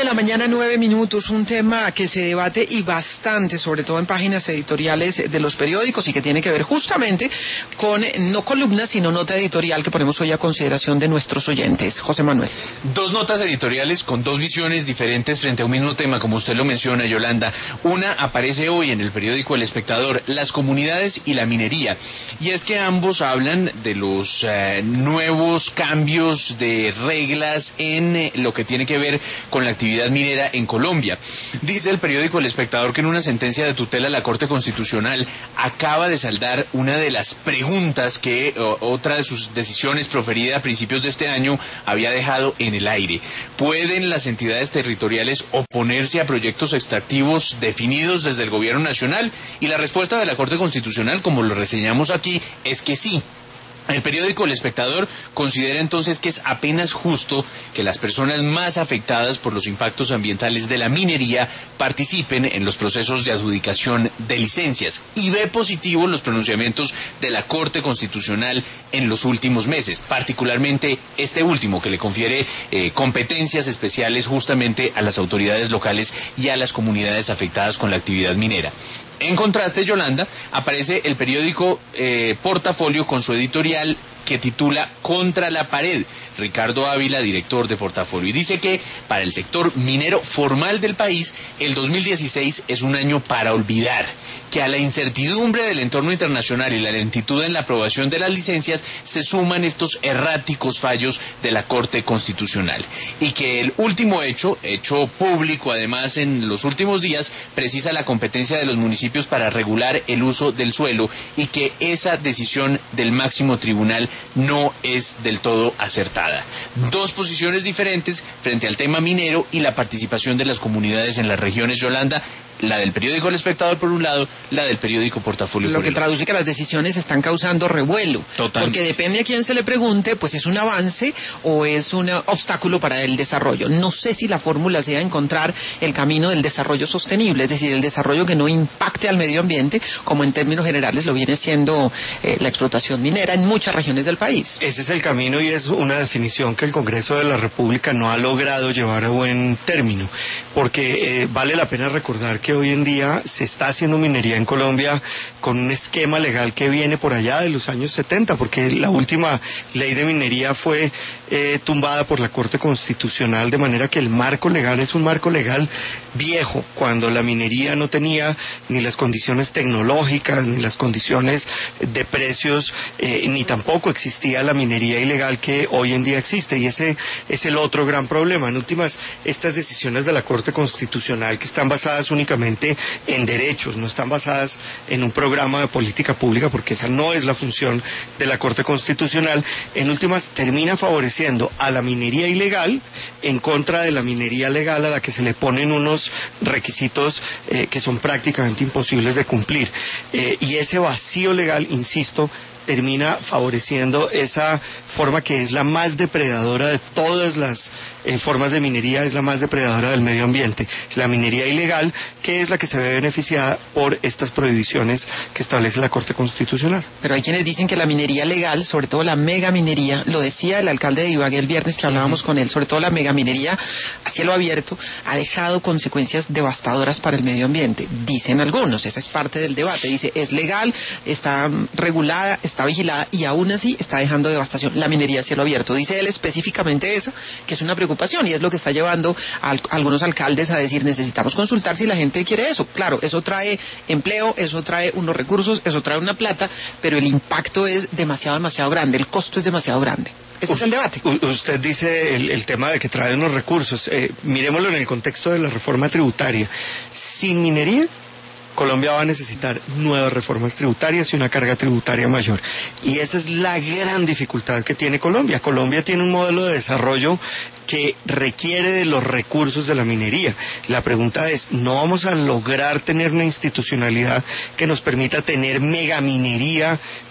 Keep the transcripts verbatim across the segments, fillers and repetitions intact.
la mañana, nueve minutos, un tema que se debate y bastante, sobre todo en páginas editoriales de los periódicos y que tiene que ver justamente con, no columna, sino nota editorial que ponemos hoy a consideración de nuestros oyentes. José Manuel. Dos notas editoriales con dos visiones diferentes frente a un mismo tema, como usted lo menciona, Yolanda. Una aparece hoy en el periódico El Espectador, las comunidades y la minería. Y es que ambos hablan de los eh, nuevos cambios de reglas en eh, lo que tiene que ver con la actividad minera en Colombia. Dice el periódico El Espectador que en una sentencia de tutela la Corte Constitucional acaba de saldar una de las preguntas que o, otra de sus decisiones proferida a principios de este año había dejado en el aire. ¿Pueden las entidades territoriales oponerse a proyectos extractivos definidos desde el gobierno nacional? Y la respuesta de la Corte Constitucional, como lo reseñamos aquí, es que sí. El periódico El Espectador considera entonces que es apenas justo que las personas más afectadas por los impactos ambientales de la minería participen en los procesos de adjudicación de licencias y ve positivos los pronunciamientos de la Corte Constitucional en los últimos meses, particularmente este último que le confiere eh, competencias especiales justamente a las autoridades locales y a las comunidades afectadas con la actividad minera. En contraste, Yolanda, aparece el periódico eh, Portafolio con su editorial que titula Contra la pared. Ricardo Ávila, director de Portafolio, y dice que para el sector minero formal del país, el dos mil dieciséis es un año para olvidar, que a la incertidumbre del entorno internacional y la lentitud en la aprobación de las licencias se suman estos erráticos fallos de la Corte Constitucional, y que el último hecho, hecho público además en los últimos días, precisa la competencia de los municipios para regular el uso del suelo y que esa decisión del máximo tribunal no es del todo acertada. Dos posiciones diferentes frente al tema minero y la participación de las comunidades en las regiones, Yolanda, la del periódico El Espectador por un lado, la del periódico Portafolio por por el otro. Lo que traduce que las decisiones están causando revuelo. Total. Porque depende a quién se le pregunte, pues es un avance o es un obstáculo para el desarrollo. No sé si la fórmula sea encontrar el camino del desarrollo sostenible, es decir, el desarrollo que no impacte al medio ambiente, como en términos generales lo viene siendo eh, la explotación minera en muchas regiones del país. Ese es el camino y es una definición que el Congreso de la República no ha logrado llevar a buen término, porque eh, vale la pena recordar que hoy en día se está haciendo minería en Colombia con un esquema legal que viene por allá de los años setenta, porque la última ley de minería fue eh, tumbada por la Corte Constitucional, de manera que el marco legal es un marco legal viejo, cuando la minería no tenía ni las condiciones tecnológicas, ni las condiciones de precios, eh, ni tampoco existía la minería ilegal que hoy en día existe, y ese es el otro gran problema. En últimas, estas decisiones de la Corte Constitucional, que están basadas únicamente en derechos, no están basadas en un programa de política pública, porque esa no es la función de la Corte Constitucional, en últimas termina favoreciendo a la minería ilegal en contra de la minería legal, a la que se le ponen unos requisitos eh, que son prácticamente imposibles de cumplir. Eh, y ese vacío legal, insisto, termina favoreciendo esa forma que es la más depredadora de todas las eh, formas de minería, es la más depredadora del medio ambiente, la minería ilegal, que es la que se ve beneficiada por estas prohibiciones que establece la Corte Constitucional. Pero hay quienes dicen que la minería legal, sobre todo la megaminería, lo decía el alcalde de Ibagué el viernes que hablábamos uh-huh. con él, sobre todo la megaminería a cielo abierto, ha dejado consecuencias devastadoras para el medio ambiente, dicen algunos, esa es parte del debate, dice, es legal, está regulada, está vigilada y aún así está dejando devastación la minería a cielo abierto. Dice él específicamente eso, que es una preocupación y es lo que está llevando a, a algunos alcaldes a decir necesitamos consultar si la gente quiere eso. Claro, eso trae empleo, eso trae unos recursos, eso trae una plata, pero el impacto es demasiado, demasiado grande, el costo es demasiado grande. Ese es el debate. Usted dice el, el tema de que trae unos recursos. Eh, miremoslo en el contexto de la reforma tributaria. Sin minería, Colombia va a necesitar nuevas reformas tributarias y una carga tributaria mayor. Y esa es la gran dificultad que tiene Colombia. Colombia tiene un modelo de desarrollo que requiere de los recursos de la minería. La pregunta es, ¿no vamos a lograr tener una institucionalidad que nos permita tener megaminería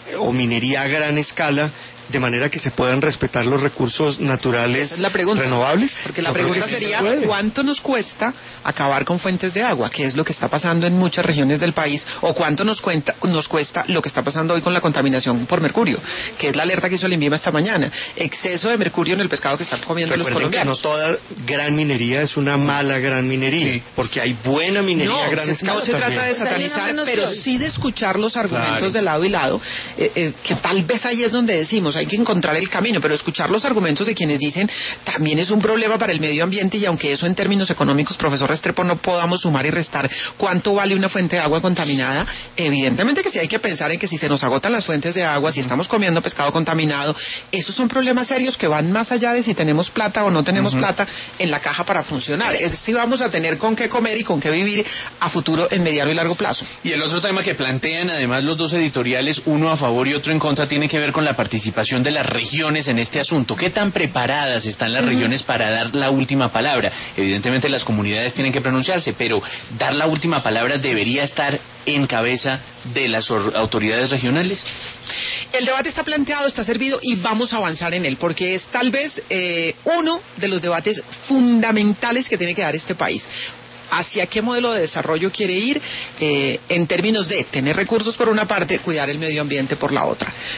o minería a gran escala, de manera que se puedan respetar los recursos naturales Esa es la pregunta, renovables? Porque la Yo creo pregunta que sí sería, se puede. ¿cuánto nos cuesta acabar con fuentes de agua? Que es lo que está pasando en muchas regiones del país, o cuánto nos, cuenta, nos cuesta lo que está pasando hoy con la contaminación por mercurio, que es la alerta que hizo el INVIMA esta mañana. Exceso de mercurio en el pescado que están comiendo Recuerden los colombianos. que no toda gran minería es una mala gran minería, sí. porque hay buena minería no, a gran se, escala no se también. trata de satanizar, pero sí de escuchar los argumentos claro. de lado y lado, eh, eh, que tal vez ahí es donde decimos, hay que encontrar el camino, pero escuchar los argumentos de quienes dicen también es un problema para el medio ambiente, y aunque eso en términos económicos, profesor Restrepo, no podamos sumar y restar cuánto vale una fuente de agua contaminada, evidentemente que sí hay que pensar en que si se nos agotan las fuentes de agua, si estamos comiendo pescado contaminado, esos son problemas serios que van más allá de si tenemos plata o no tenemos uh-huh. plata en la caja para funcionar, es si vamos a tener con qué comer y con qué vivir a futuro en mediano y largo plazo. Y el otro tema que plantean además los dos editoriales, uno a favor y otro en contra, tiene que ver con la participación de las regiones en este asunto. ¿Qué tan preparadas están las uh-huh. regiones para dar la última palabra? Evidentemente las comunidades tienen que pronunciarse, pero dar la última palabra debería estar en cabeza de las autoridades regionales. El debate está planteado, está servido y vamos a avanzar en él, porque es tal vez eh, uno de los debates fundamentales que tiene que dar este país. ¿Hacia qué modelo de desarrollo quiere ir eh, en términos de tener recursos por una parte, cuidar el medio ambiente por la otra?